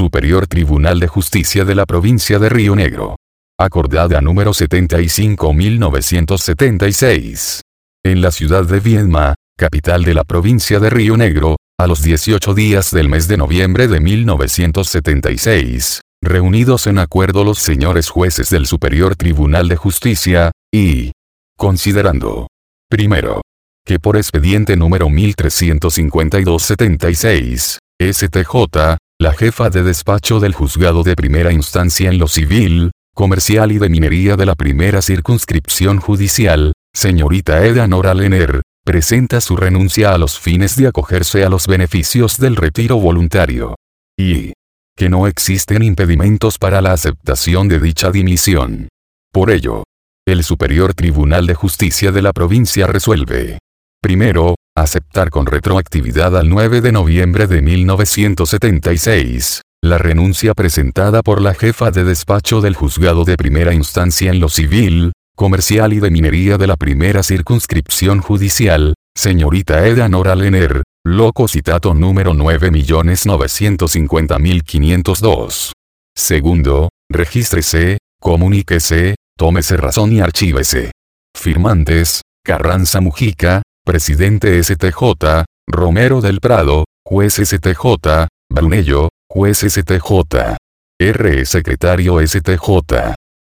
Superior Tribunal de Justicia de la Provincia de Río Negro. Acordada número 75.976. En la ciudad de Viedma, capital de la provincia de Río Negro, a los 18 días del mes de noviembre de 1976, reunidos en acuerdo los señores jueces del Superior Tribunal de Justicia, y considerando, primero, que por expediente número 1352-76, STJ, la jefa de despacho del juzgado de primera instancia en lo civil, comercial y de minería de la primera circunscripción judicial, señorita Eda Nora Lener, presenta su renuncia a los fines de acogerse a los beneficios del retiro voluntario. Y que no existen impedimentos para la aceptación de dicha dimisión. Por ello, el Superior Tribunal de Justicia de la provincia resuelve: primero, aceptar con retroactividad al 9 de noviembre de 1976, la renuncia presentada por la jefa de despacho del juzgado de primera instancia en lo civil, comercial y de minería de la primera circunscripción judicial, señorita Eda Nora Lener, loco citato número 9.950.502. Segundo, regístrese, comuníquese, tómese razón y archívese. Firmantes: Carranza Mujica, presidente STJ, Romero del Prado, juez STJ, Brunello, juez STJ. R. secretario STJ.